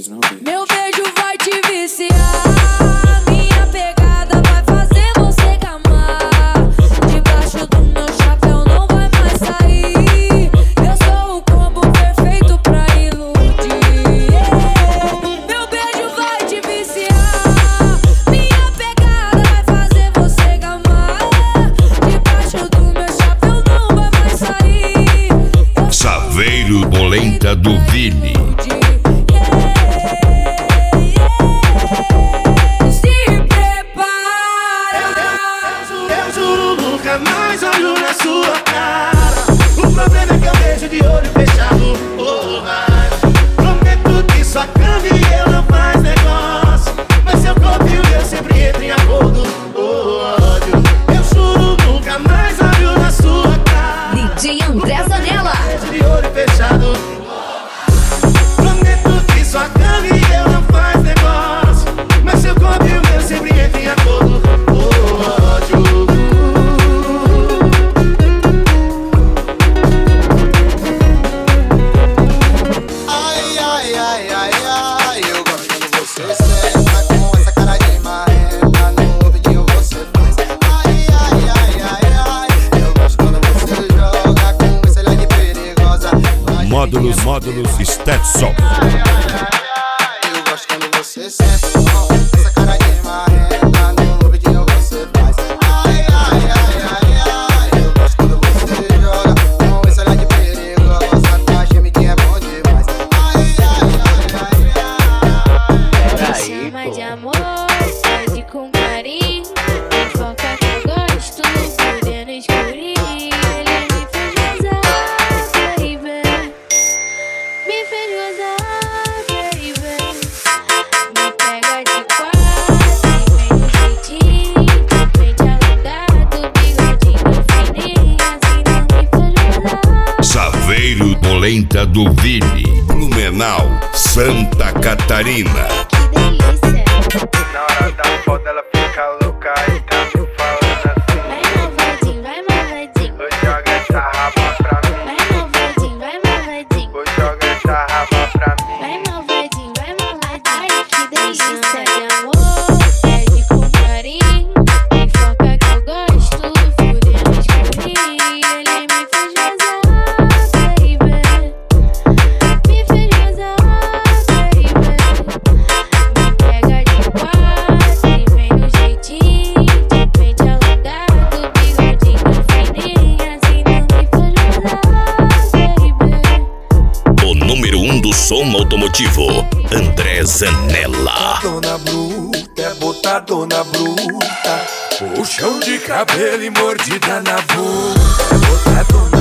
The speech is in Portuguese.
vocês não ouviram. Meu beijo vai te viciar, minha pegada vai fazer você gamar. Debaixo do meu chapéu não vai mais sair. Eu sou o combo perfeito pra iludir. Meu beijo vai te viciar, minha pegada vai fazer você gamar. Debaixo do meu chapéu não vai mais sair. Saveiro Polenta do Vini. Mas olho na sua cara. O problema é que eu vejo de olho fechado. Oh, prometo que sua cama e eu não faz negócio, mas seu corpo e o meu sempre entram em acordo. Oh, ódio. Eu juro, nunca mais olho na sua cara. DJ André Zanella. Vejo de olho fechado. Prometo que sua cama e eu não faz negócio, mas seu corpo e o meu sempre entram em acordo. Oh, ódio. Módulos Stetson. Eu gosto quando você sente essa cara de marrenta, no ouvidinho você faz. Ai, ai, ai, ai, ai. Eu gosto quando você joga com esse olhar de perigosa, tua gemidinha é bom demais. Ai, ai, ai, ai, ai. Me chama de amor, pede com carinho. Foca que eu gosto, podendo escurinho. Ele me fez gozar, baby. Me fez gozar, baby. Me pega de quatro e vem no jeitinho. Pente alongado, bigodinho fininho. Assim não me fez gozar. Saveiro Polenta do Vini. Blumenau, Santa Catarina. Que delícia. Na hora da foda ela fica louca e tá me falando assim. Vai malvadinho, vai malvadinho. Oi, joga essa raba pra mim. Vai malvadinho, vai malvadinho. Oi, joga essa raba pra mim. Vai malvadinho, vai malvadinho. Ai, que delícia de amor, pede com carinho. Me foca que eu gosto, fudendo escurinho. Ele me fez gozar, baby. Me fez gozar, baby. Me pega de quatro e vem no jeitinho. De pente alongado, bigodinho fininho. Assim não me fez gozar, baby. O número 1 do som automotivo, André Zanella. Dona bruta, é botadona bruta, puxão de cabelo e mordida na boca, é botadona